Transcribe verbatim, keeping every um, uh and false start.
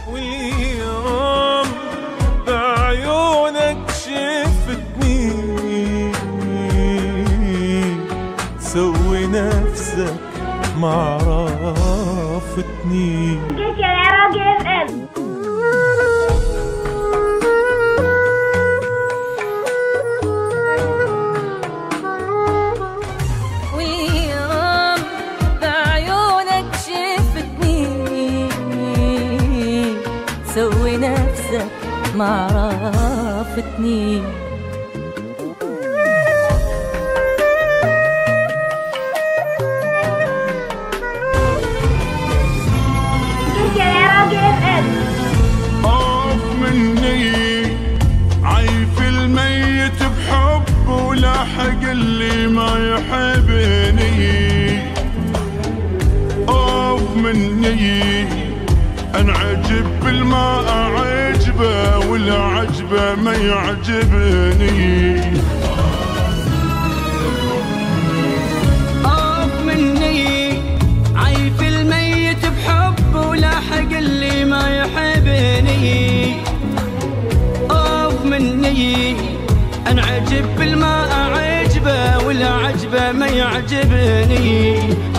واليوم بعيونك شفتني، سوي نفسك ما عرفتني. واليوم بعيونك شفتني، سوي نفسك ما عرفتني. خوف مني عايف الميت بحب ولاحق اللي ما يحبني. خوف مني انعجب بالما اعجبه والعجبه ما يعجبني. خوف مني عايف الميت بحب ولاحق اللي ما يحبني. خوف مني انعجب بالما اعجبه والعجبه ما يعجبني.